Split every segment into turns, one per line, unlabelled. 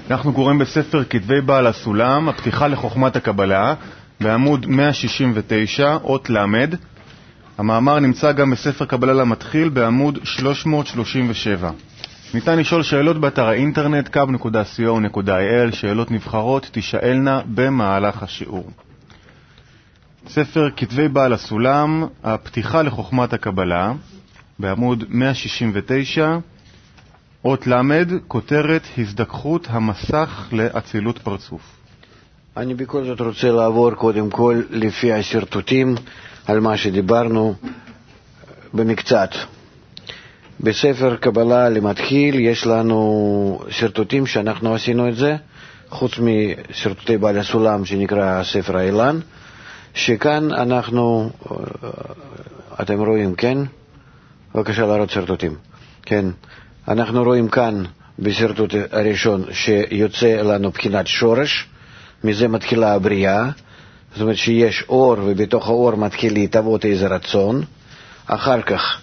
אנחנו קוראים בספר כתבי בעל הסולם, הפתיחה לחוכמת הקבלה, בעמוד 169, אות למד. המאמר נמצא גם בספר קבלה למתחיל בעמוד 337. ניתן לשאול שאלות באתר האינטרנט kab.co.il, שאלות נבחרות תשאלנה במהלך השיעור. ספר כתבי בעל הסולם, הפתיחה לחוכמת הקבלה, בעמוד 169, אות למד, כותרת הזדככות המסך לאצילות פרצוף.
אני בכל זאת רוצה לעבור קודם כל לפי השרטוטים על מה שדיברנו במקצת. בספר קבלה למתחיל יש לנו שרטוטים שאנחנו עשינו את זה, חוץ משרטוטי בעל הסולם שנקרא ספר האילן, שכאן אנחנו, אתם רואים, כן? בבקשה להראות שרטוטים. כן, אנחנו רואים כאן בשרטוט הראשון שיוצא לנו בחינת שורש, מזה מתחילה הבריאה, זאת אומרת שיש אור ובתוך האור מתחיל להתהוות איזה רצון, אחר כך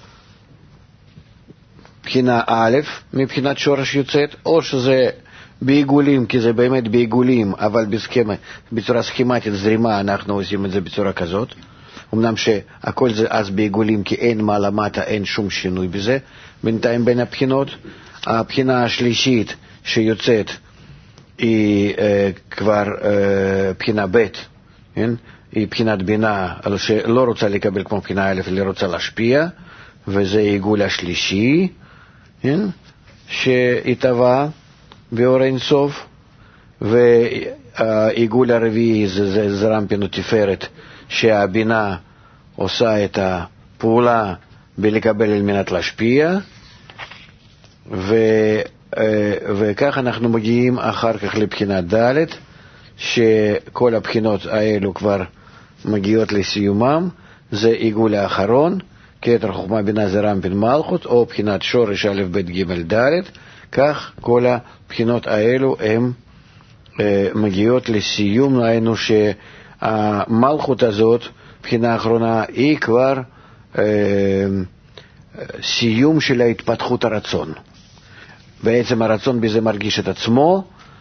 בחינה א' מבחינת שורש יוצאת, או שזה בעיגולים, כי זה באמת בעיגולים, אבל בצורה סכימטית זרימה אנחנו עושים את זה בצורה כזאת, אמנם שהכל זה אז בעיגולים, כי אין מה למטה, אין שום שינוי בזה, בינתיים בין הבחינות. הבחינה השלישית שיוצאת היא כבר בחינה ב', כן? היא בחינת בינה שלא רוצה לקבל כמו בחינה א', אלא רוצה להשפיע, וזה עיגול השלישי, כן? שהתהווה באור אין סוף, והעיגול הרביעי זה זרמפין ותפארת, שהבינה עושה את הפעולה בלקבל על מנת להשפיע, וכך אנחנו מגיעים אחר כך לבחינת ד', שכל הבחינות האלו כבר מגיעות לסיומם, זה עיגול האחרון, כתר חוכמה בינה זה רמפין מלכות, או בחינת שורש א' ב' ג' ד', כך כל הבחינות האלו הן מגיעות לסיום, ראינו שהמלכות הזאת, בחינה האחרונה, היא כבר סיום של ההתפתחות הרצון. בעצם הרצון בזה מרגיש את עצמו,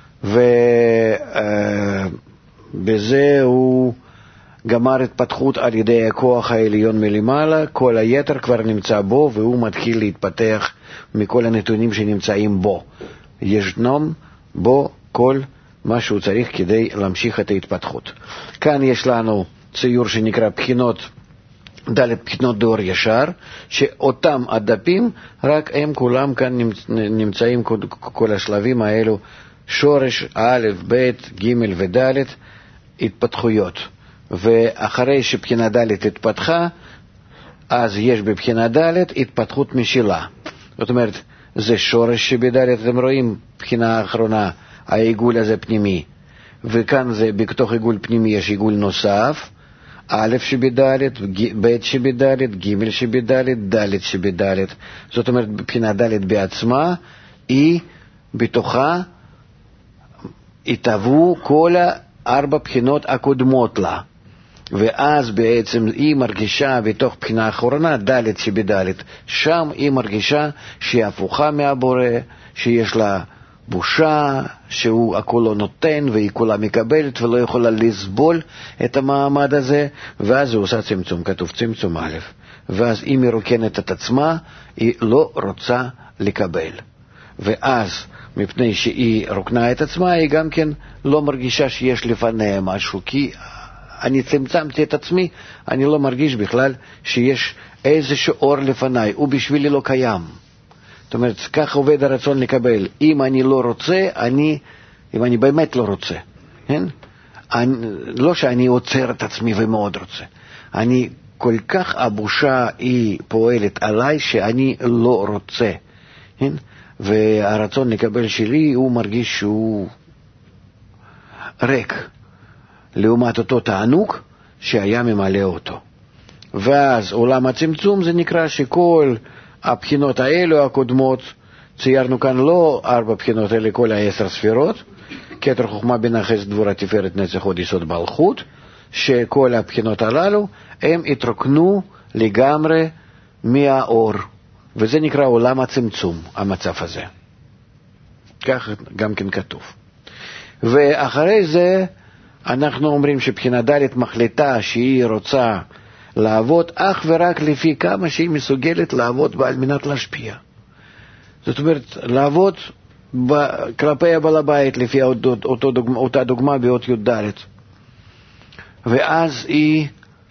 ובזה הוא גמר התפתחות על ידי הכוח העליון מלמעלה, כל היתר כבר נמצא בו, והוא מתחיל להתפתח מכל הנתונים שנמצאים בו. ישנם בו כל מה שהוא צריך כדי להמשיך את ההתפתחות. כאן יש לנו ציור שנקרא בחינות בחינות דור ישר, שאותם הדפים, רק הם כולם כאן נמצאים כל השלבים האלו, שורש א', ב', ג' וד', התפתחויות. ואחרי שבחינה ד' התפתחה, אז יש בבחינה ד' התפתחות משלה. זאת אומרת, זה שורש שבד', אתם רואים, בחינה האחרונה, העיגול הזה פנימי, וכאן זה בתוך עיגול פנימי יש עיגול נוסף, א' שבד', ב' שבד', ג' שבד', ד' שבד'. זאת אומרת, בבחינה ד' בעצמה, היא בתוכה התהוו כל 4 בחינות הקודמות לה. ואז בעצם היא מרגישה בתוך בחינה האחרונה, ד' שבד', שם היא מרגישה שהיא הפוכה מהבורא, שיש לה בושה, שהוא הכל לא נותן והיא כולה מקבלת ולא יכולה לסבול את המעמד הזה, ואז היא עושה צמצום, כתוב צמצום א', ואז היא מרוקנת את עצמה, היא לא רוצה לקבל, ואז מפני שהיא רוקנה את עצמה, היא גם כן לא מרגישה שיש לפניה משהו, כי אני צמצמתי את עצמי, אני לא מרגיש בכלל שיש איזשהו אור לפניי, הוא בשבילי לא קיים. זאת אומרת, כך עובד הרצון לקבל. אם אני לא רוצה, אם אני באמת לא רוצה, כן? לא שאני עוצר את עצמי ומאוד רוצה. אני כל כך הבושה היא פועלת עליי שאני לא רוצה, כן? והרצון לקבל שלי הוא מרגיש שהוא ריק, לעומת אותו תענוג שהיה ממלא אותו. ואז עולם הצמצום זה נקרא שכל הבחינות האלו הקודמות, ציירנו כאן לא 4 בחינות, אלא כל 10 ספירות, כתר חוכמה בינה חסד גבורה תפארת נצח הוד יסוד מלכות, שכל הבחינות הללו הם התרוקנו לגמרי מהאור, וזה נקרא עולם הצמצום, המצב הזה. כך גם כן כתוב. ואחרי זה אנחנו אומרים שבחינה ד' מחליטה שהיא רוצה לעבוד אך ורק לפי כמה שהיא מסוגלת לעבוד על מנת להשפיע. זאת אומרת, לעבוד כלפי הבעל הבית לפי אותה דוגמה באות י' ד'. ואז היא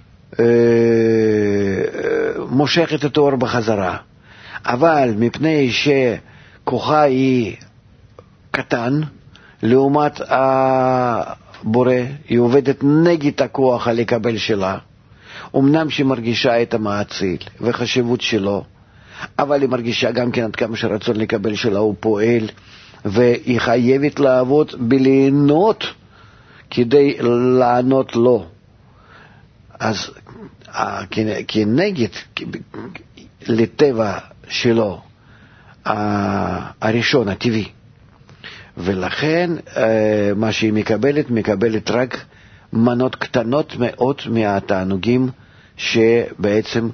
מושכת את האור בחזרה. אבל מפני שכוחה היא קטן, לעומת הבורא, היא עובדת נגד הכוח הלקבל שלה, אמנם שהיא מרגישה את המאציל וחשיבות שלו, אבל היא מרגישה גם כן עד כמה שרצון לקבל שלה הוא פועל, והיא חייבת לעבוד בליהנות כדי לענות לו. אז כנגד לטבע שלו הראשון, הטבעי, ולכן מה שהיא מקבלת רק מנות קטנות מאוד מהתענוגים שבעצם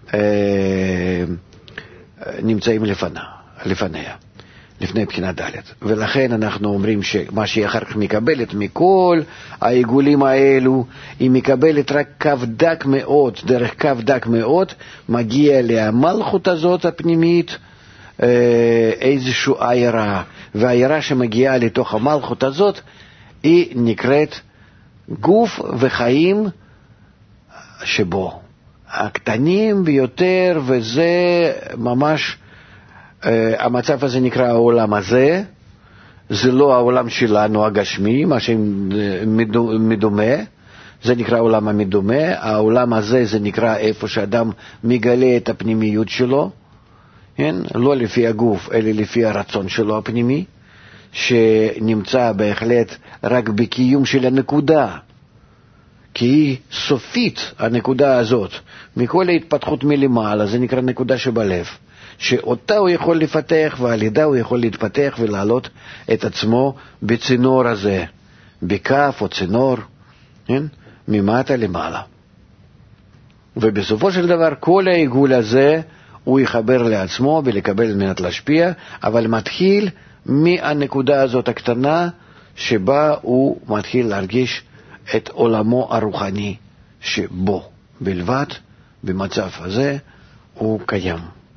נמצאים לפניה, לפני בחינה ד'. ולכן אנחנו אומרים שמה שהיא אחר כך מקבלת מכל העיגולים האלו, היא מקבלת רק קו דק מאוד, דרך קו דק מאוד מגיע למלכות הזאת הפנימית איזושהי עיירה, והעיירה שמגיעה לתוך המלכות הזאת היא נקראת גוף וחיים שבו, הקטנים ביותר, וזה ממש המצב הזה נקרא העולם הזה. זה לא העולם שלנו הגשמי, מה שמדומה, זה נקרא העולם המדומה. העולם הזה זה נקרא איפה שאדם מגלה את הפנימיות שלו, כן? לא לפי הגוף אלא לפי הרצון שלו הפנימי, שנמצא בהחלט רק בקיום של הנקודה, כי היא סופית הנקודה הזאת מכל ההתפתחות מלמעלה. זה נקרא נקודה שבלב, שאותה הוא יכול לפתח, ועל ידה הוא יכול להתפתח ולעלות את עצמו בצינור הזה, בכף או צינור, כן? ממטה למעלה. ובסופו של דבר כל העיגול הזה הוא יחבר לעצמו ולקבל על מנת להשפיע, אבל מתחיל מהנקודה הזאת הקטנה שבה הוא מתחיל להרגיש את עולמו הרוחני שבו בלבד, במצב הזה הוא קיים.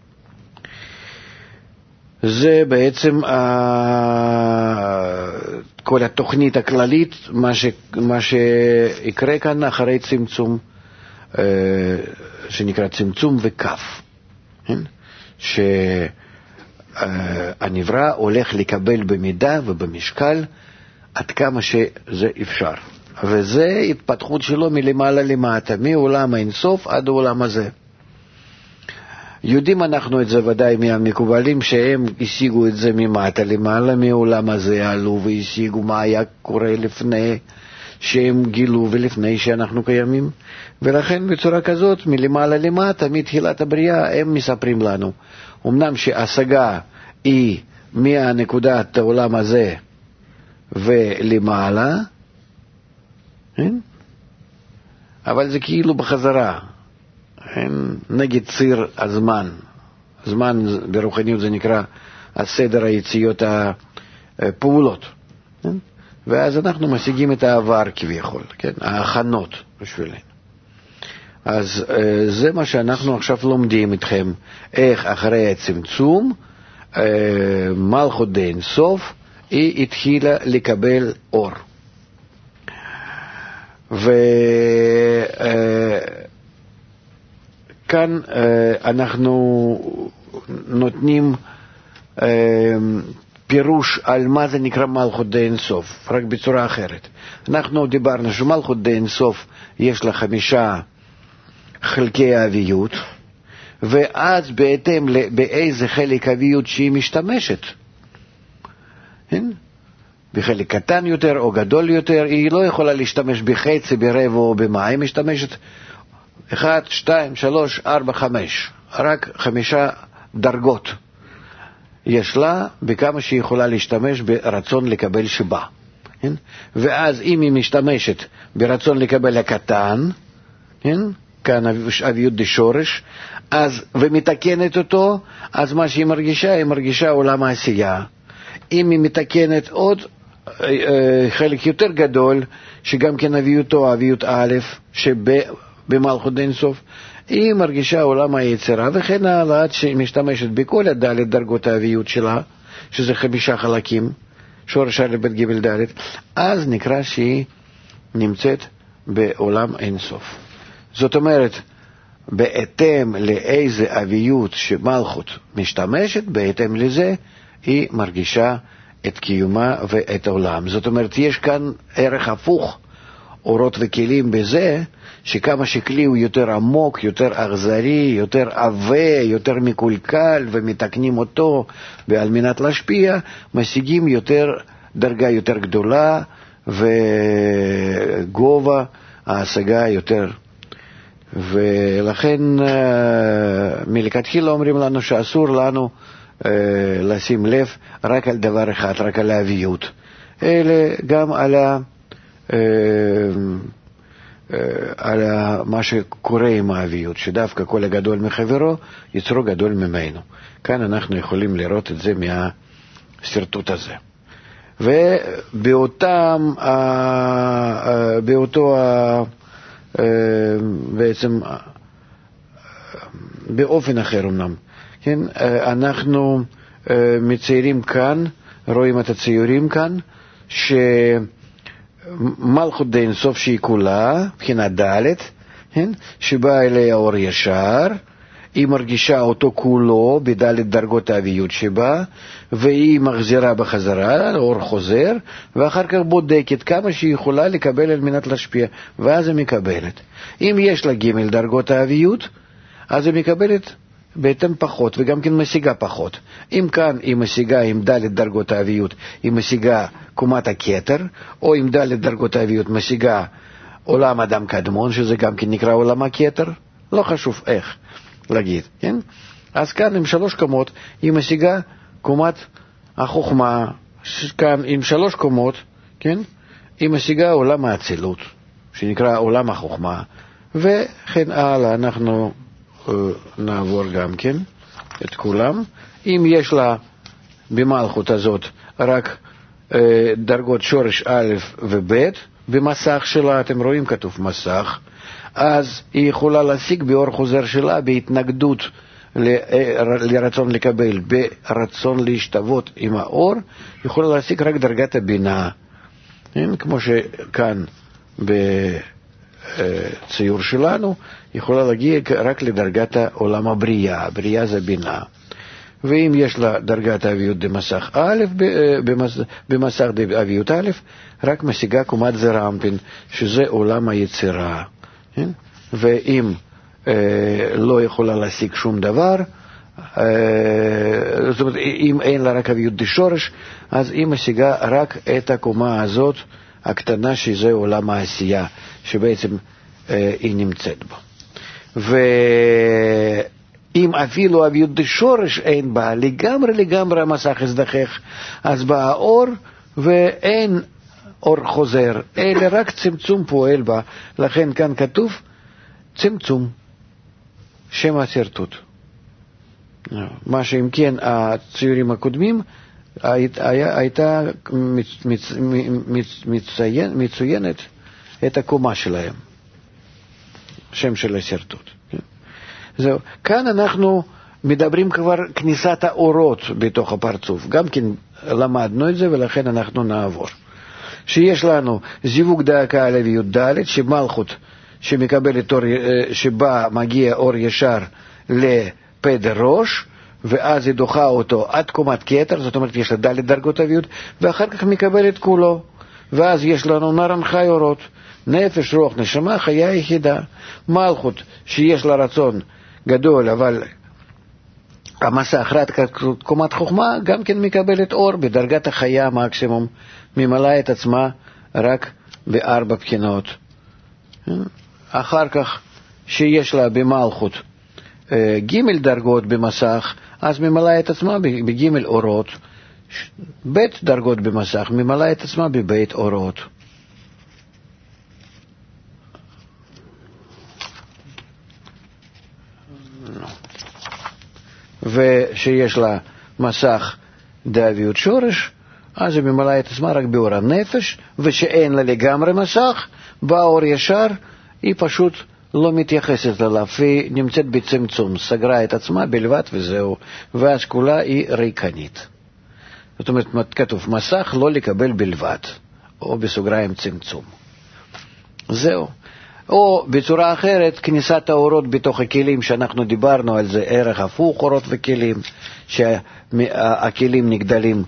זה בעצם כל התוכנית הכללית, מה שיקרה כאן אחרי צמצום, שנקרא צמצום וכף, שהנברא הולך לקבל במידה ובמשקל עד כמה שזה אפשר, וזה התפתחות שלו מלמעלה למטה, מעולם האינסוף עד העולם הזה. יודעים אנחנו את זה ודאי מהמקובלים שהם השיגו את זה ממטה למעלה, מעולם הזה עלו והשיגו מה היה קורה לפני שהם גילו ולפני שאנחנו קיימים. ולכן בצורה כזאת מלמעלה למטה, מתחילת הבריאה, הם מספרים לנו אמנם שההשגה היא מהנקודת העולם הזה ולמעלה, אבל זה כאילו בחזרה, נגד ציר הזמן. זמן ברוחניות זה נקרא הסדר היציאות הפעולות, ואז אנחנו משיגים את העבר כביכול, כן? ההכנות בשבילנו. אז זה מה שאנחנו עכשיו לומדים איתכם, איך אחרי הצמצום מלכות דין סוף היא התחילה לקבל אור. וכאן אנחנו נותנים פירוש על מה זה נקרא מלכות דין סוף, רק בצורה אחרת. אנחנו דיברנו שמלכות דין סוף יש לה 5 חלקי האביות, ואז בהתאם באיזה חלק האביות שהיא משתמשת, בחלק קטן יותר או גדול יותר, היא לא יכולה להשתמש בחצי, ברבע או במה, היא משתמשת 1, 2, 3, 4, 5, רק 5 דרגות יש לה בכמה שהיא יכולה להשתמש ברצון לקבל שבא. ואז אם היא משתמשת ברצון לקבל הקטן, כאן אביות דשורש, אז ומתקנת אותו, אז מה שהיא מרגישה, היא מרגישה עולם העשייה. אם היא מתקנת עוד חלק יותר גדול, שגם כן אביותו, אביות א', שבמלכות דין סוף, היא מרגישה עולם היצירה, וכן הלאה, עד שמשתמשת בכל הדלת דרגות האביות שלה, שזה 5 חלקים, שורש א' ב' ג' ד', אז נקרא שהיא נמצאת בעולם אין סוף. זאת אומרת, בהתאם לאיזה אביות שמלכות משתמשת, בהתאם לזה היא מרגישה את קיומה ואת העולם. זאת אומרת, יש כאן ערך הפוך, אורות וכלים בזה, שכמה שכלי הוא יותר עמוק, יותר אכזרי, יותר עבה, יותר מקולקל, ומתקנים אותו, ועל מנת להשפיע, משיגים יותר, דרגה יותר גדולה, וגובה ההשגה יותר. ולכן מלכתחילה אומרים לנו שאסור לנו לשים לב רק על דבר אחד, רק על האביות, אלא גם על מה שקורה עם האביות, שדווקא כל הגדול מחברו יצרו גדול ממנו. כאן אנחנו יכולים לראות את זה מהסרטוט הזה. ובאותו בעצם באופן אחר אמנם, כן? אנחנו מציירים כאן, רואים את הציורים כאן, שמלכות דין סוף שהיא כולה, מבחינה ד', כן? שבאה אליה אור ישר, היא מרגישה אותו כולו בדלת דרגות האביות שבה, והיא מחזירה בחזרה, אור חוזר, ואחר כך בודקת כמה שהיא יכולה לקבל על מנת להשפיע, ואז היא מקבלת. אם יש לה ג' דרגות האביות, אז היא מקבלת בהתאם פחות, וגם כן משיגה פחות. אם כאן היא משיגה עם ד' דרגות האביות, היא משיגה קומת הכתר, או עם ד' דרגות האביות משיגה עולם אדם קדמון, שזה גם כן נקרא עולם הכתר, לא חשוב איך להגיד, כן? אז כאן עם 3 קומות היא משיגה קומת החוכמה, כאן עם 3 קומות, כן? היא משיגה עולם האצילות, שנקרא עולם החוכמה, וכן הלאה. אנחנו נעבור גם כן את כולם. אם יש לה במלכות הזאת רק דרגות שורש א' וב' במסך שלה, אתם רואים כתוב מסך, אז היא יכולה להשיג באור חוזר שלה בהתנגדות לרצון לקבל, ברצון להשתוות עם האור, יכולה להשיג רק דרגת הבינה, כמו שכאן בציור שלנו, יכולה להגיע רק לדרגת עולם הבריאה, הבריאה זה בינה. ואם יש לה דרגת האביות במסך א', במסך האביות א', רק משיגה קומת זרמפין, שזה עולם היצירה. ואם לא יכולה להשיג שום דבר, זאת אומרת, אם אין לה רק אביות דשורש, אז היא משיגה רק את הקומה הזאת, הקטנה, שזה עולם העשייה, שבעצם היא נמצאת בו. ואם אפילו אביות דשורש אין בה, לגמרי המסך הזדחך, אז בא האור ואין אור חוזר, אלא רק צמצום פועל בה. לכן כאן כתוב צמצום, שם הסרטוט. מה שאם כן הציורים הקודמים הייתה מצוינת את הקומה שלהם, שם של הסרטוט. זהו. כאן אנחנו מדברים כבר כניסת האורות בתוך הפרצוף, גם כן למדנו את זה, ולכן אנחנו נעבור. שיש לנו זיווג דאקה על אביות ד', שמלכות שמקבלת אור, שבה מגיע אור ישר לפה דראש, ואז היא דוחה אותו עד קומת כתר, זאת אומרת יש לה ד' דרגות אביות, ואחר כך מקבלת כולו, ואז יש לנו נרן חי אורות, נפש, רוח, נשמה, חיה יחידה. מלכות שיש לה רצון גדול, אבל המסך רק קומת חוכמה, גם כן מקבלת אור בדרגת החיה מקסימום, ממלאה את עצמה רק ב4 בחינות. אחר כך שיש לה במלכות ג' דרגות במסך, אז ממלאה את עצמה בג' אורות, ב' דרגות במסך, ממלאה את עצמה בב' אורות. ושיש לה מסך דאביות שורש, אז היא ממלאה את עצמה רק באור הנפש, ושאין לה לגמרי מסך, באור ישר, היא פשוט לא מתייחסת אליו, והיא נמצאת בצמצום, סגרה את עצמה בלבד וזהו, ואז כולה היא ריקנית. זאת אומרת, כתוב, מסך לא לקבל בלבד, או בסוגריים צמצום. זהו. או בצורה אחרת, כניסת האורות בתוך הכלים, שאנחנו דיברנו על זה, ערך הפוך אורות וכלים, שהכלים נגדלים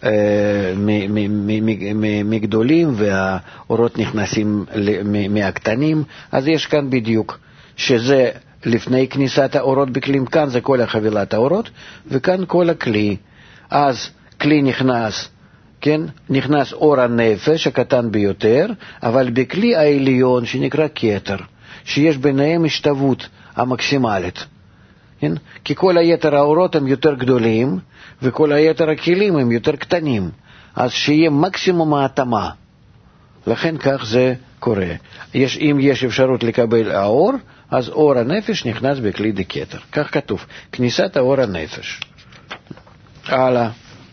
מגדולים והאורות נכנסים מהקטנים, אז יש כאן בדיוק שזה לפני כניסת האורות בכלים, כאן זה כל החבילת האורות וכאן כל הכלי. אז כלי נכנס, כן, נכנס אור הנפש הקטן ביותר, אבל בכלי העליון שנקרא כתר, שיש ביניהם השתוות המקסימלית, כן? כי כל היתר האורות הם יותר גדולים וכל היתר הכלים הם יותר קטנים, אז שיהיה מקסימום ההתאמה. לכן כך זה קורה. אם יש אפשרות לקבל האור, אז אור הנפש נכנס בכלי דקתר. כך כתוב, כניסת האור הנפש. הלאה.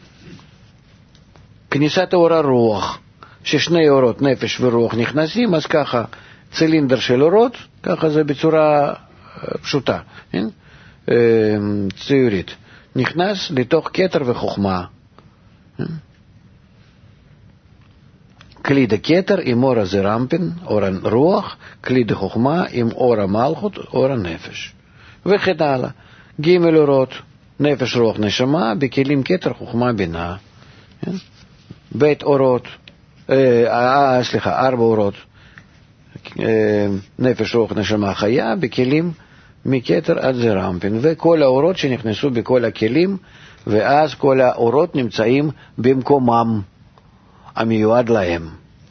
כניסת אור הרוח, ששני אורות נפש ורוח נכנסים, אז ככה צילינדר של אורות, ככה זה בצורה פשוטה, כן? ציורית, נכנס לתוך כתר וחוכמה. כלי דקתר עם אור הזרמפין, אור הרוח, כלי דחוכמה עם אור המלכות, אור הנפש. וכן הלאה. ג' אורות, נפש רוח נשמה, בכלים כתר חוכמה בינה. בית אורות, 4 אורות, נפש רוח נשמה חיה, בכלים מכתר עד זרמפין, וכל האורות שנכנסו בכל הכלים, ואז כל האורות נמצאים במקומם המיועד להם.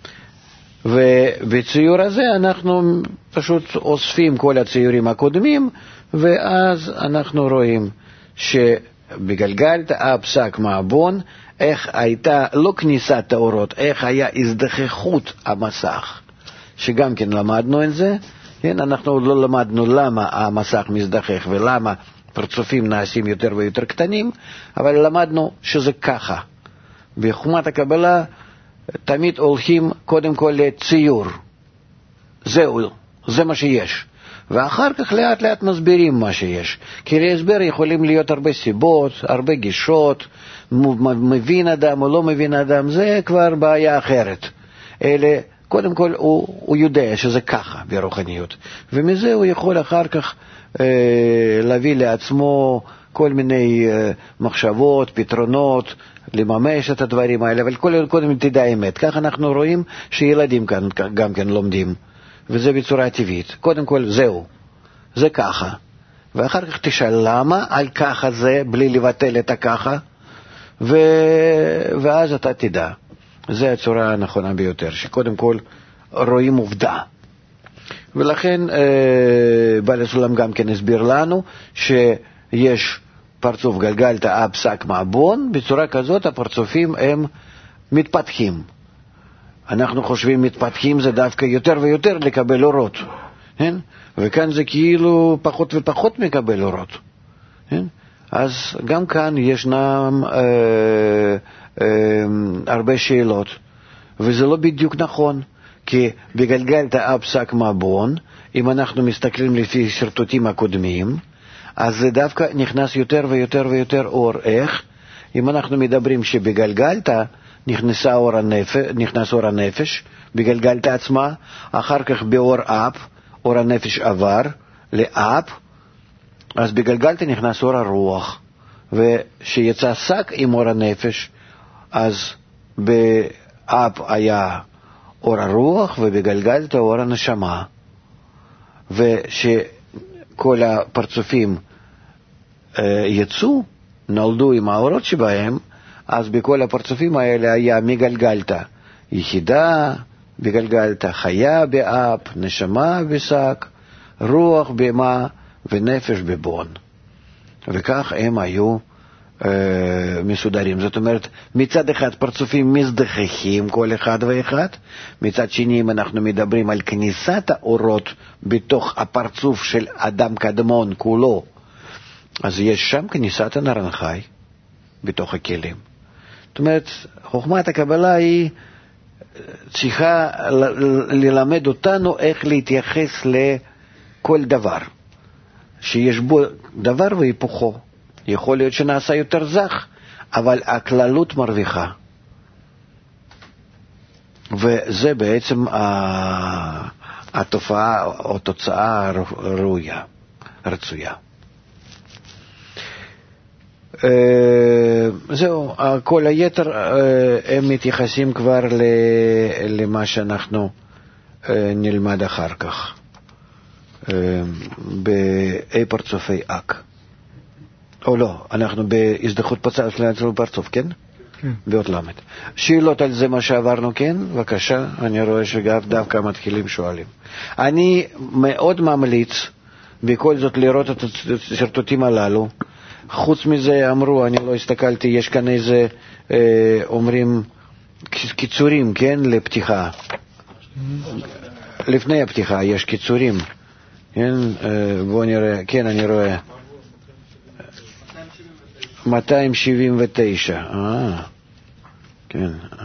ובציור הזה אנחנו פשוט אוספים כל הציורים הקודמים, ואז אנחנו רואים שבגלגלתא הפסק מעבון, איך הייתה לא כניסת האורות, איך היה הזדחכות המסך, שגם כן למדנו את זה. כן, אנחנו לא למדנו למה המסך מזדחך ולמה פרצופים נעשים יותר ויותר קטנים, אבל למדנו שזה ככה. בחוכמת הקבלה תמיד הולכים קודם כל לציור. זהו, זה מה שיש. ואחר כך לאט לאט מסבירים מה שיש. כי להסבר יכולים להיות הרבה סיבות, הרבה גישות, מבין אדם או לא מבין אדם, זה כבר בעיה אחרת. אלה, קודם כל הוא יודע שזה ככה ברוחניות. ומזה הוא יכול אחר כך להביא לעצמו כל מיני מחשבות, פתרונות, לממש את הדברים האלה, אבל קודם תדע האמת. כך אנחנו רואים שילדים כאן גם כן לומדים, וזה בצורה טבעית. קודם כל זהו, זה ככה. ואחר כך תשאל למה על ככה זה, בלי לבטל את הככה, ואז אתה תדע. זה הצורה הנכונה ביותר, שקודם כל רואים עובדה. ולכן בעל הסולם גם כן הסביר לנו שיש פרצוף גלגלתא הפסק מעבון, בצורה כזאת הפרצופים הם מתפתחים. אנחנו חושבים מתפתחים זה דווקא יותר ויותר לקבל אורות, כן? וכאן זה כאילו פחות ופחות מקבל אורות, כן? אז גם כאן ישנם הרבה שאלות, וזה לא בדיוק נכון, כי בגלגלתא הפסק מעבון, אם אנחנו מסתכלים לפי שרטוטים הקודמים, אז זה דווקא נכנס יותר ויותר ויותר אור. איך? אם אנחנו מדברים שבגלגלתא נכנס אור הנפש, בגלגלתא עצמה, אחר כך באור אפ, אור הנפש עבר לאפ, אז בגלגלתא נכנס אור הרוח, ושיצא שק עם אור הנפש, אז באפ היה אור הרוח, ובגלגלתא אור הנשמה. ושכל הפרצופים יצאו, נולדו עם האורות שבהם, אז בכל הפרצופים האלה היה מגלגלתא יחידה, בגלגלתא חיה באפ, נשמה בשק, רוח במה ונפש בבון. וכך הם היו מסודרים. זאת אומרת, מצד אחד פרצופים מזדחכים כל אחד ואחד, מצד שני אם אנחנו מדברים על כניסת האורות בתוך הפרצוף של אדם קדמון כולו, אז יש שם כניסת הנרן חי בתוך הכלים. זאת אומרת, חוכמת הקבלה היא צריכה ללמד אותנו איך להתייחס לכל דבר, שיש בו דבר והיפוכו. יכול להיות שנעשה יותר זך, אבל הכללות מרוויחה. וזה בעצם התופעה או תוצאה ראויה, רצויה. זהו, כל היתר הם מתייחסים כבר למה שאנחנו נלמד אחר כך באי פרצופי אק. או לא, אנחנו בהזדחות פרצוף, כן?
כן.
ועוד למד. שאלות על זה מה שעברנו, כן? בבקשה, אני רואה שדווקא מתחילים שואלים. אני מאוד ממליץ בכל זאת לראות את הסרטוטים הללו. חוץ מזה אמרו, אני לא הסתכלתי, יש כאן איזה, אומרים, קיצורים, כן? לפתיחה. לפני הפתיחה יש קיצורים. כן? בואו נראה, כן, אני רואה. 279. כן.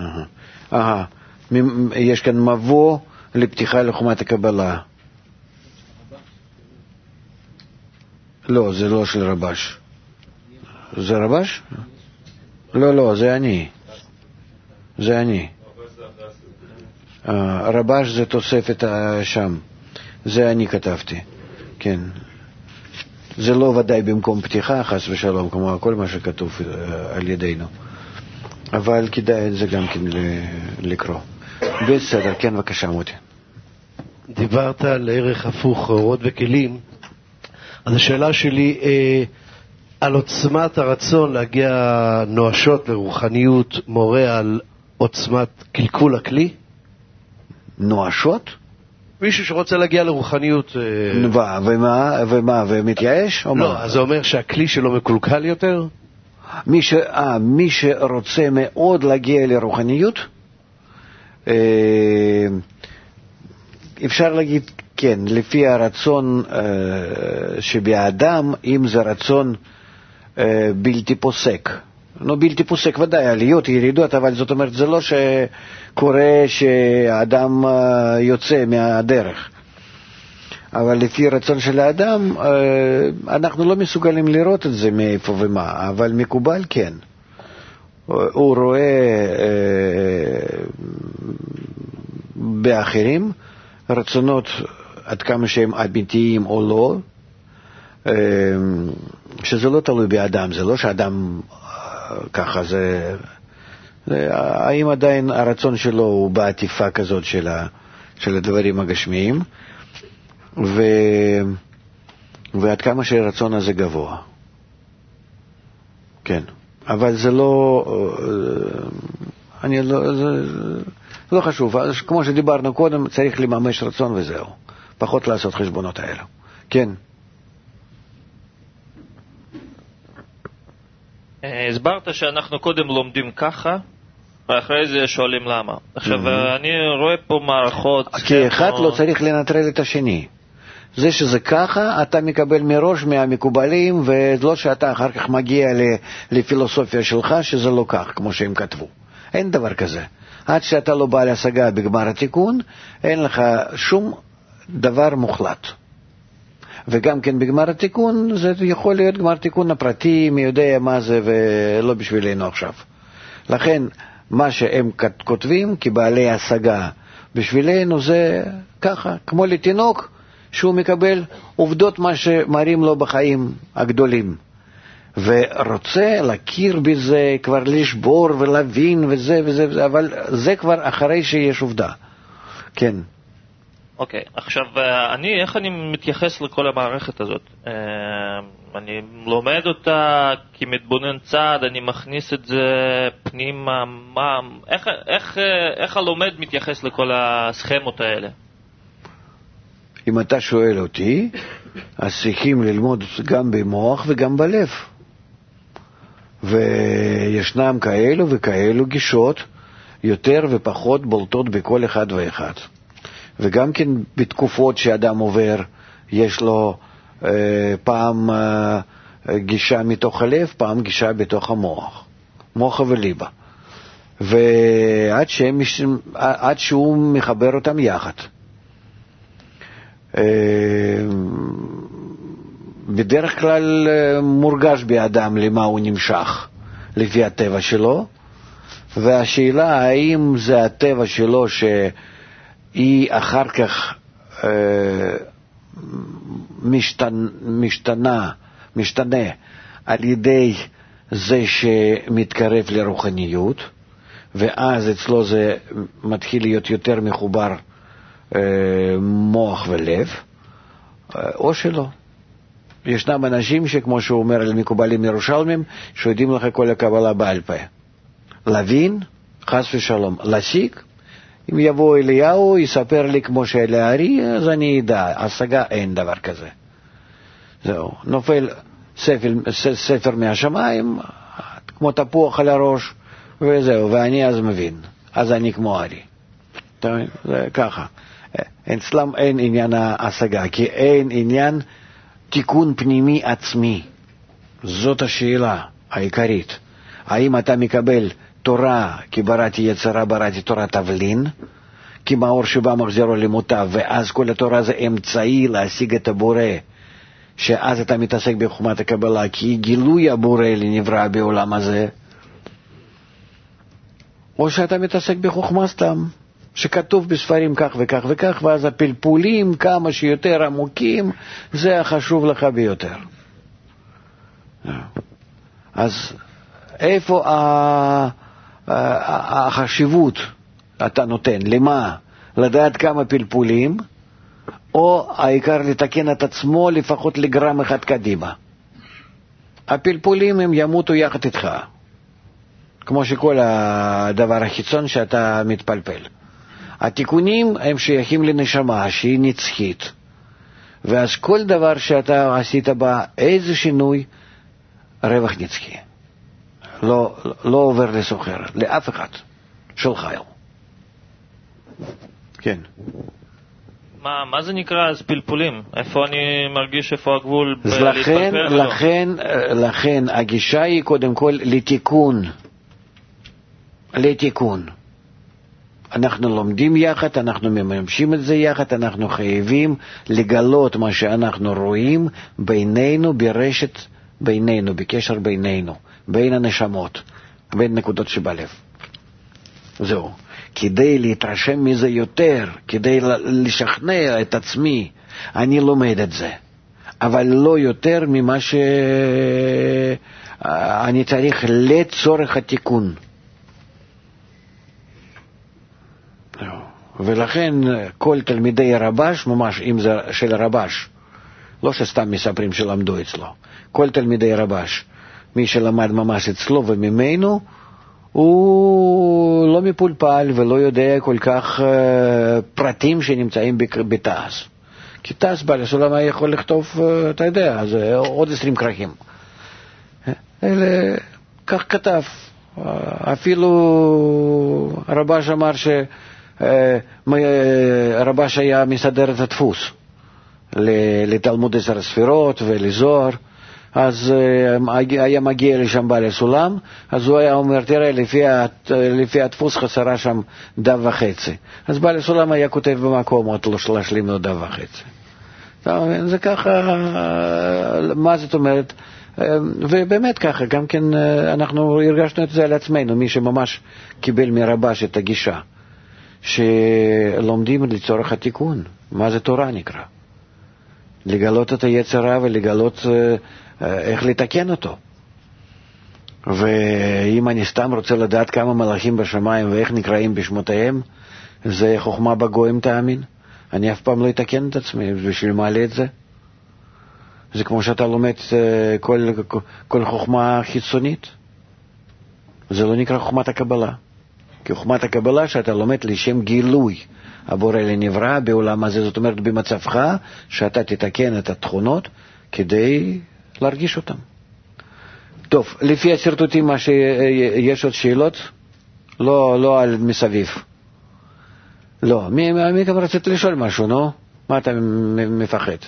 יש כאן מבוא לפתיחה לחוכמת הקבלה. לא, זה לא של רבש. זה רבש? לא, זה אני. זה אני. רבש זה תוספת שם. זה אני כתבתי. כן. זה לא ודאי במקום פתיחה, חס ושלום, כמו כל מה שכתוב על ידינו. אבל כדאי את זה גם כן לקרוא. בסדר, כן, בבקשה, מוטי.
דיברת על ערך הפוך, אורות וכלים. אז השאלה שלי, על עוצמת הרצון להגיע נואשות לרוחניות, מורה על עוצמת קלקול הכלי?
נואשות?
מישהו שרוצה להגיע לרוחניות...
ומה, ומתייאש?
לא, אז זה אומר שהכלי שלו מקולקל יותר?
מי שרוצה מאוד להגיע לרוחניות, אפשר להגיד כן, לפי הרצון שבאדם, אם זה רצון בלתי פוסק. לא בלתי פוסק, ודאי, עליות, ירידות, אבל זאת אומרת, זה לא שקורה שהאדם יוצא מהדרך. אבל לפי רצון של האדם, אנחנו לא מסוגלים לראות את זה מאיפה ומה, אבל מקובל כן. הוא רואה באחרים רצונות עד כמה שהם אמיתיים או לא, שזה לא תלוי באדם, זה לא שאדם ככה, האם עדיין הרצון שלו הוא בעטיפה כזאת של הדברים הגשמיים, ועד כמה שהרצון הזה גבוה. כן, אבל זה לא, לא חשוב, כמו שדיברנו קודם, צריך לממש רצון וזהו, פחות לעשות חשבונות האלה. כן.
הסברת שאנחנו קודם לומדים ככה, ואחרי זה שואלים למה. עכשיו, אני רואה פה מערכות...
כי אחד לא צריך לנטרל את השני. זה שזה ככה, אתה מקבל מראש מהמקובלים, ולא שאתה אחר כך מגיע לפילוסופיה שלך, שזה לא כך, כמו שהם כתבו. אין דבר כזה. עד שאתה לא בא להשגה בגמר התיקון, אין לך שום דבר מוחלט. וגם כן בגמר התיקון, זה יכול להיות גמר תיקון הפרטי, מי יודע מה זה, ולא בשבילנו עכשיו. לכן, מה שהם כותבים כבעלי השגה בשבילנו זה ככה, כמו לתינוק שהוא מקבל עובדות מה שמראים לו בחיים הגדולים. ורוצה להכיר בזה, כבר לשבור ולהבין וזה וזה, אבל זה כבר אחרי שיש עובדה. כן.
אוקיי, עכשיו, איך אני מתייחס לכל המערכת הזאת? אני לומד אותה כמתבונן צעד, אני מכניס את זה פנימה, איך הלומד מתייחס לכל הסכמות האלה?
אם אתה שואל אותי, אז צריכים ללמוד גם במוח וגם בלב. וישנם כאלו וכאלו גישות יותר ופחות בולטות בכל אחד ואחד. וגם כן בתקופות שאדם עובר, יש לו פעם גישה מתוך הלב, פעם גישה בתוך המוח. מוח וליבה. עד שהוא מחבר אותם יחד. בדרך כלל מורגש באדם למה הוא נמשך לפי הטבע שלו, והשאלה האם זה הטבע שלו שהיא אחר כך משתנה על ידי זה שמתקרב לרוחניות, ואז אצלו זה מתחיל להיות יותר מחובר מוח ולב, או שלא. ישנם אנשים שכמו שהוא אומר על מקובלים ירושלמים, שיודעים לך כל הקבלה בעל פה. להבין, חס ושלום. להשיג, אם יבוא אליהו, יספר לי כמו שאלה הארי, אז אני אדע. השגה אין דבר כזה. זהו. נופל ספר מהשמיים, כמו תפוח על הראש, וזהו. ואני אז מבין. אז אני כמו הארי. זה ככה. אצלם אין עניין ההשגה, כי אין עניין תיקון פנימי עצמי. זאת השאלה העיקרית. האם אתה מקבל תורה, כי בראתי יצרה, בראתי תורה תבלין, כי מאור שבא מחזירו למוטב, ואז כל התורה זה אמצעי להשיג את הבורא, שאז אתה מתעסק בחוכמת הקבלה, כי גילוי הבורא לנברא בעולם הזה, או שאתה מתעסק בחוכמה סתם, שכתוב בספרים כך וכך וכך, ואז הפלפולים כמה שיותר עמוקים, זה החשוב לך ביותר. אז איפה החשיבות אתה נותן? למה? לדעת כמה פלפולים, או העיקר לתקן את עצמו לפחות לגרם אחד קדימה? הפלפולים הם ימותו יחד איתך, כמו שכל הדבר החיצון שאתה מתפלפל. התיקונים הם שייכים לנשמה שהיא נצחית, ואז כל דבר שאתה עשית בה איזה שינוי, רווח נצחי. לא עובר לסוחר, לאף אחד, של חייל. כן.
מה זה נקרא אז פלפולים? איפה אני מרגיש איפה הגבול להתפלפל?
לכן הגישה היא קודם כל לתיקון. אנחנו לומדים יחד, אנחנו מממשים את זה יחד, אנחנו חייבים לגלות מה שאנחנו רואים בינינו, ברשת בינינו, בקשר בינינו, בין הנשמות, בין נקודות שבלב. זהו. כדי להתרשם מזה יותר, כדי לשכנע את עצמי, אני לומד את זה. אבל לא יותר ממה שאני צריך לצורך התיקון. ולכן כל תלמידי הרבש, ממש אם זה של הרבש, לא שסתם מספרים שלמדו אצלו, כל תלמידי הרבש, מי שלמד ממש אצלו וממנו, הוא לא מפולפל ולא יודע כל כך פרטים שנמצאים בתעש. כי תעש בעל הסולם היה יכול לכתוב, אתה יודע, זה עוד 20 כרכים. אלה, כך כתב. אפילו הרבש אמר הרבש היה מסדר את הדפוס לתלמוד 10 ספירות ולזוהר, אז היה מגיע לשם בעל הסולם, אז הוא היה אומר, תראה, לפי הדפוס חסרה שם דף וחצי. אז בעל הסולם היה כותב במקום, עוד לא להשלים לו דף וחצי. זה ככה, מה זאת אומרת? ובאמת ככה, גם כן אנחנו הרגשנו את זה על עצמנו, מי שממש קיבל מרבש את הגישה, שלומדים לצורך התיקון. מה זה תורה נקרא? לגלות את היצרה ולגלות איך לתקן אותו. ואם אני סתם רוצה לדעת כמה מלאכים בשמיים ואיך נקראים בשמותיהם, זה חוכמה בגויים תאמין. אני אף פעם לא אתקן את עצמי, בשביל מה לי את זה? זה כמו שאתה לומד כל חוכמה חיצונית. זה לא נקרא חוכמת הקבלה. כי חוכמת הקבלה שאתה לומד לשם גילוי הבורא לנברא בעולם הזה, זאת אומרת במצבך שאתה תתקן את התכונות כדי להרגיש אותם. טוב, לפי הסרטוטים מה שיש עוד שאלות? לא על מסביב. לא, מי גם רצית לשאול משהו, נו? מה אתה מפחד?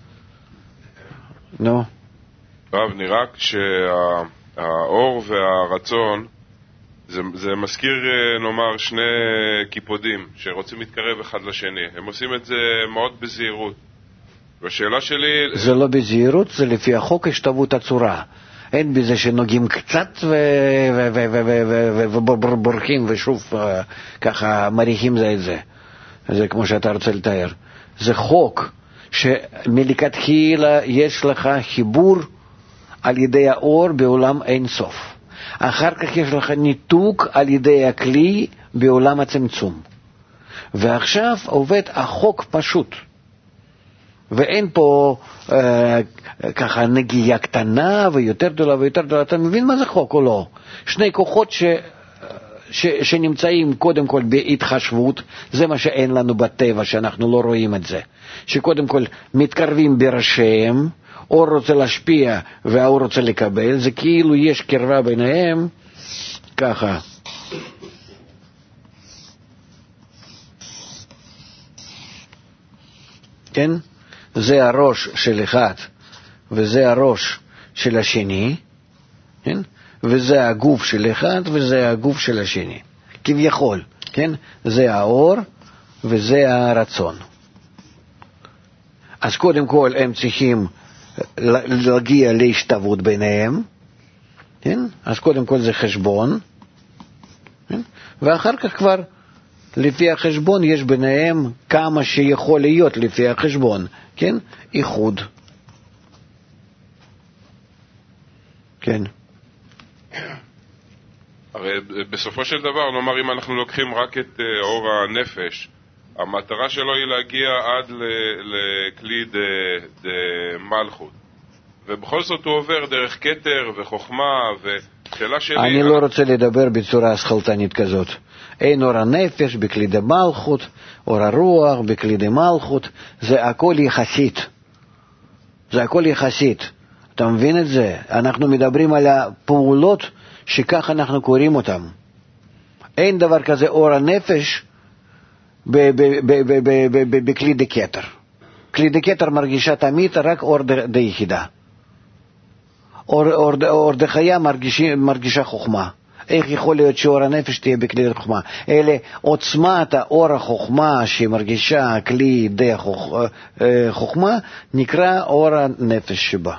נו?
רב, נראה שהאור והרצון זה מזכיר, נאמר, שני קיפודים שרוצים להתקרב אחד לשני. הם עושים את זה מאוד בזהירות. והשאלה שלי...
זה לא בזהירות, זה לפי החוק השתוות הצורה. אין בזה שנוגעים קצת ובורחים ושוב ככה מריחים זה את זה. זה כמו שאתה רוצה לתאר. זה חוק שמלכתחילה יש לך חיבור על ידי האור בעולם אין סוף. אחר כך יש לך ניתוק על ידי הכלי בעולם הצמצום. ועכשיו עובד החוק פשוט. ואין פה ככה נגיעה קטנה ויותר גדולה ויותר גדולה. אתה מבין מה זה חוק או לא? שני כוחות שנמצאים קודם כל בהתחשבות, זה מה שאין לנו בטבע, שאנחנו לא רואים את זה. שקודם כל מתקרבים בראשיהם, אור רוצה להשפיע והאור רוצה לקבל, זה כאילו יש קרבה ביניהם, ככה. כן? זה הראש של אחד, וזה הראש של השני, כן? וזה הגוף של אחד, וזה הגוף של השני. כביכול, כן? זה האור, וזה הרצון. אז קודם כל הם צריכים להגיע להשתוות ביניהם, כן? אז קודם כל זה חשבון, כן? ואחר כך כבר לפי החשבון יש ביניהם כמה שיכול להיות לפי החשבון, כן? איחוד. כן.
הרי בסופו של דבר, נאמר, אם אנחנו לוקחים רק את אור הנפש, המטרה שלו היא להגיע עד לכלי מלכות. ובכל זאת הוא עובר דרך כתר וחוכמה, ושאלה שלי...
אני לא רוצה לדבר בצורה שכלתנית כזאת. אין אור הנפש בכלי מלכות, אור הרוח בכלי מלכות, זה הכל יחסית. זה הכל יחסית. אתה מבין את זה? אנחנו מדברים על הפעולות שכך אנחנו קוראים אותם. אין דבר כזה אור הנפש בכלי דקטר. כלי דקטר מרגישה תמיד רק אור דיחידה. אור דחיה מרגישה חוכמה. איך יכול להיות שאור הנפש תהיה בכלי חוכמה? אלה עוצמת האור החוכמה שמרגישה כלי די חוכמה, נקרא אור הנפש שבה.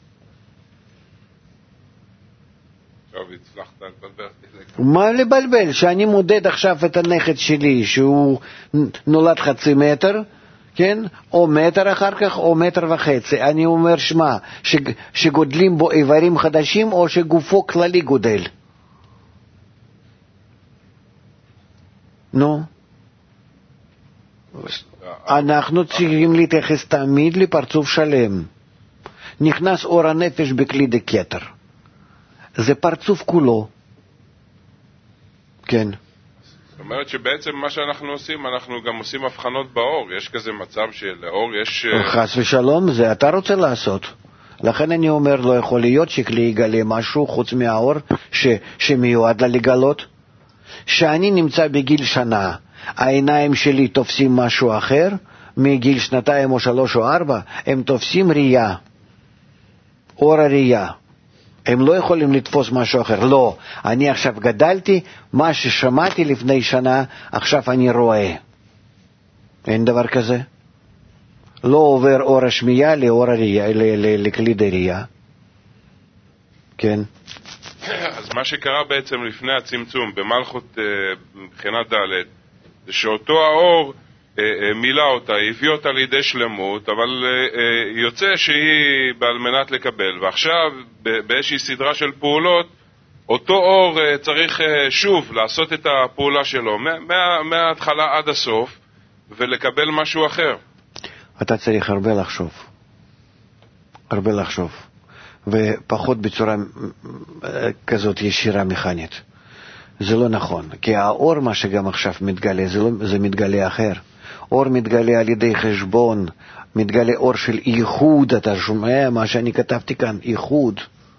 מה לבלבל? שאני מודד עכשיו את הנכד שלי שהוא נולד 0.5 מטר, כן? או מטר אחר כך או 1.5 מטר. אני אומר שמה, שגודלים בו איברים חדשים או שגופו כללי גודל? נו, אנחנו צריכים להתייחס תמיד לפרצוף שלם. נכנס אור הנפש בכלי דקטר, זה פרצוף כולו. כן.
זאת אומרת שבעצם מה שאנחנו עושים, אנחנו גם עושים הבחנות באור. יש כזה מצב שלאור יש...
חס ושלום, זה אתה רוצה לעשות. לכן אני אומר, לא יכול להיות שכלי יגלה משהו חוץ מהאור שמיועד לה לגלות. שאני נמצא בגיל שנה, העיניים שלי תופסים משהו אחר, מגיל 2 או 3 או 4, הם תופסים ראייה, אור הראייה. הם לא יכולים לתפוס משהו אחר. לא, אני עכשיו גדלתי, מה ששמעתי לפני שנה, עכשיו אני רואה. אין דבר כזה. לא עובר אור השמיעה לאור הראייה, לכלי דראייה. כן.
אז מה שקרה בעצם לפני הצמצום במלכות מבחינת ד' זה שאותו האור מילא אותה, הביא אותה לידי שלמות, אבל יוצא שהיא בעל מנת לקבל, ועכשיו באיזושהי סדרה של פעולות אותו אור צריך שוב לעשות את הפעולה שלו מההתחלה עד הסוף ולקבל משהו אחר.
אתה צריך הרבה לחשוב ופחות בצורה כזאת ישירה מכנית. זה לא נכון, כי האור מה שגם עכשיו מתגלה, זה מתגלה אחר. אור מתגלה על ידי חשבון, מתגלה אור של ייחוד, אתה שומע מה שאני כתבתי כאן, ייחוד.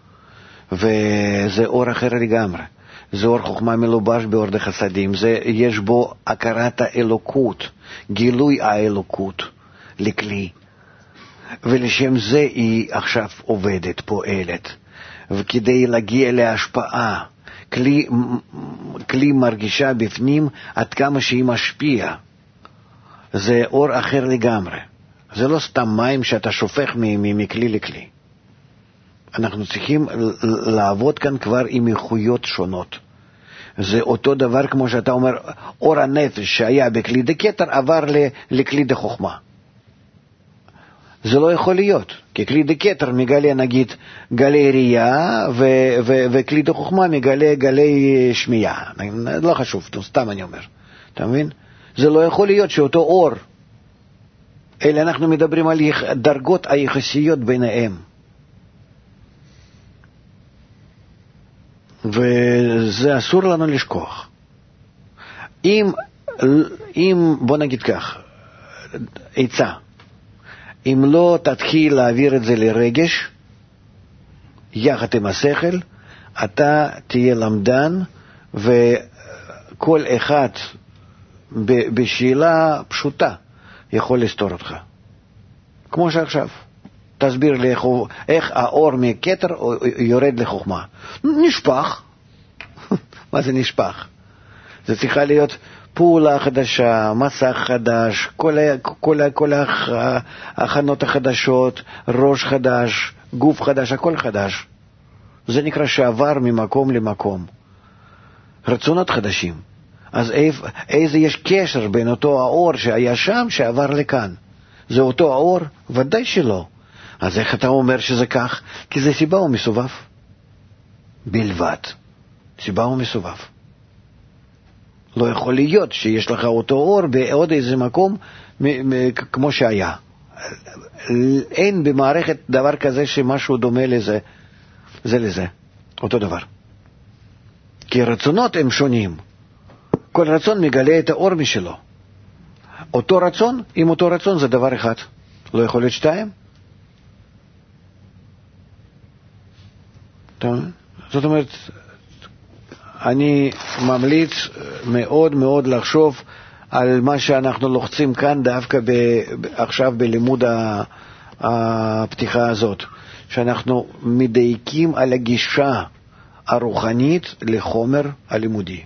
וזה אור אחר לגמרי. זה אור חוכמה מלובש באור דחסדים, יש בו הכרת האלוקות, גילוי האלוקות לכלי. ולשם זה היא עכשיו עובדת, פועלת. וכדי להגיע להשפעה, כלי מרגישה בפנים עד כמה שהיא משפיעה. זה אור אחר לגמרי. זה לא סתם מים שאתה שופך מכלי לכלי. אנחנו צריכים לעבוד כאן כבר עם איכויות שונות. זה אותו דבר כמו שאתה אומר, אור הנפש שהיה בכלי דקטר עבר לכלי דחוכמה. זה לא יכול להיות, כי כלי דקטר מגלה נגיד גלי ראייה, וכלי דחוכמה מגלה גלי שמיעה. לא חשוב, סתם אני אומר. אתה מבין? זה לא יכול להיות שאותו אור, אלא אנחנו מדברים על דרגות היחסיות ביניהם. וזה אסור לנו לשכוח. אם בוא נגיד כך, עצה, אם לא תתחיל להעביר את זה לרגש, יחד עם השכל, אתה תהיה למדן, וכל אחד בשאלה פשוטה יכול לסתור אותך. כמו שעכשיו. תסביר לי איך האור מכתר יורד לחוכמה. נשפך. מה זה נשפך? זה צריכה להיות פעולה חדשה, מסך חדש, כל ההכנות החדשות, ראש חדש, גוף חדש, הכל חדש. זה נקרא שעבר ממקום למקום. רצונות חדשים. אז איזה יש קשר בין אותו האור שהיה שם שעבר לכאן? זה אותו האור? ודאי שלא. אז איך אתה אומר שזה כך? כי זה סיבה ומסובב. בלבד. סיבה ומסובב. לא יכול להיות שיש לך אותו אור בעוד איזה מקום כמו שהיה. אין במערכת דבר כזה שמשהו דומה לזה, זה לזה. אותו דבר. כי רצונות הם שונים. כל רצון מגלה את האור משלו. אותו רצון, עם אותו רצון זה דבר אחד. לא יכול להיות שתיים. זאת אומרת, אני ממליץ מאוד מאוד לחשוב על מה שאנחנו לוחצים כאן דווקא עכשיו בלימוד הפתיחה הזאת, שאנחנו מדייקים על הגישה הרוחנית לחומר הלימודי.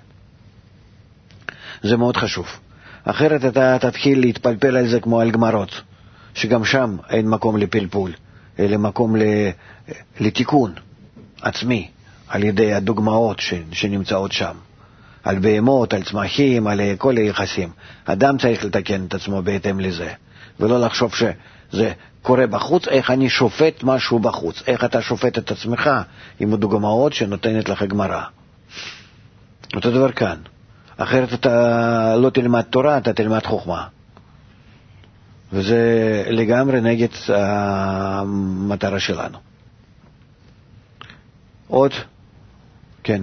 זה מאוד חשוב. אחרת אתה תתחיל להתפלפל על זה כמו על גמרות, שגם שם אין מקום לפלפול, אלא מקום לתיקון עצמי, על ידי הדוגמאות שנמצאות שם. על בהמות, על צמחים, על כל היחסים. אדם צריך לתקן את עצמו בהתאם לזה, ולא לחשוב שזה קורה בחוץ, איך אני שופט משהו בחוץ, איך אתה שופט את עצמך עם הדוגמאות שנותנת לך גמרא. אותו דבר כאן. אחרת אתה לא תלמד תורה, אתה תלמד חוכמה. וזה לגמרי נגד המטרה שלנו. עוד? כן.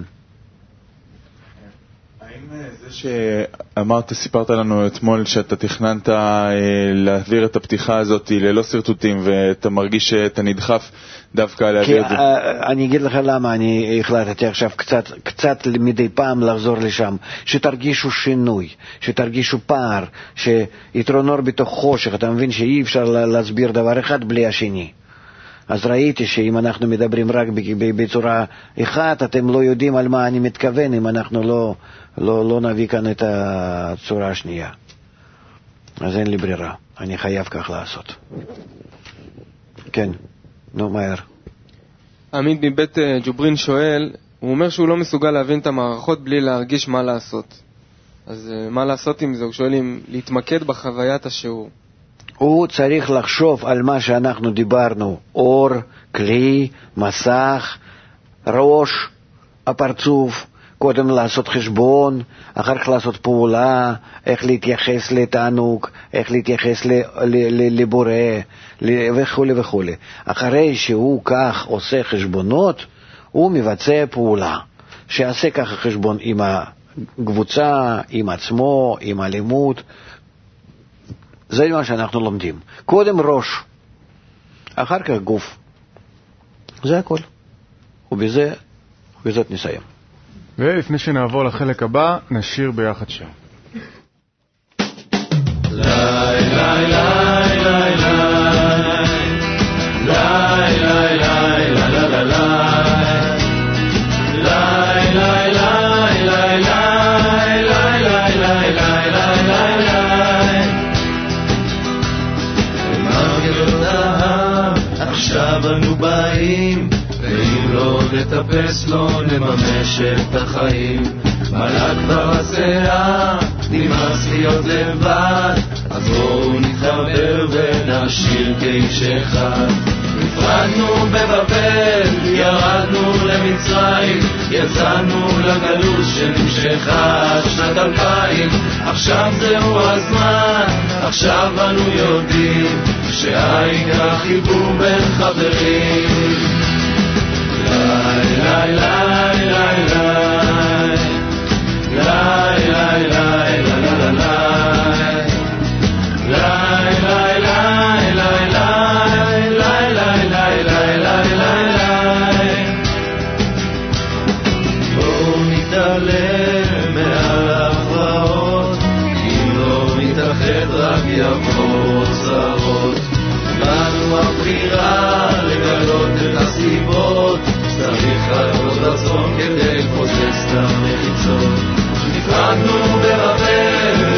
האם זה שאמרת, סיפרת לנו אתמול שאתה תכננת להעביר את הפתיחה הזאת ללא סרטוטים, ואתה מרגיש שאתה נדחף דווקא להעביר את זה?
אני אגיד לך למה אני החלטתי עכשיו קצת מדי פעם לחזור לשם, שתרגישו שינוי, שתרגישו פער, שיתרון אור בתוך חושך. אתה מבין שאי אפשר להסביר דבר אחד בלי השני. אז ראיתי שאם אנחנו מדברים רק בצורה אחת, אתם לא יודעים על מה אני מתכוון, אם אנחנו לא נביא כאן את הצורה השנייה. אז אין לי ברירה, אני חייב כך לעשות. כן, נו, מהר.
עמית מבית ג'וברין שואל, הוא אומר שהוא לא מסוגל להבין את המערכות בלי להרגיש מה לעשות. אז מה לעשות עם זה? הוא שואל אם להתמקד בחוויית השיעור.
הוא צריך לחשוב על מה שאנחנו דיברנו, אור, כלי, מסך, ראש, הפרצוף, קודם לעשות חשבון, אחר כך לעשות פעולה, איך להתייחס לתענוג, איך להתייחס לבורא, וכו' וכו'. אחרי שהוא כך עושה חשבונות, הוא מבצע פעולה, שיעשה ככה חשבון עם הקבוצה, עם עצמו, עם הלימוד. זה מה שאנחנו לומדים. קודם ראש, אחר כך גוף. זה הכל. ובזאת נסיים.
ולפני שנעבור לחלק הבא, נשיר ביחד שם.
La אנו באים, ואם לא נטפס לא נממש את החיים. מלאק ברזיה, נמאס להיות לבד, אז בואו נתחבר ונשאיר כאיש אחד. נפרדנו בבבל, ירדנו למצרים, יצאנו לגלות שנמשכה שנת 2000. עכשיו זהו הזמן, עכשיו אנו יודעים שהעיקר חיבור בין חברים. ליי ליי ליי ליי ליי ליי ליי ליי יבוא צרות. לנו הבחירה לגלות את הסיבות, צריך עוד רצון כדי לפוצץ את המחיצות. נפרדנו בבבל,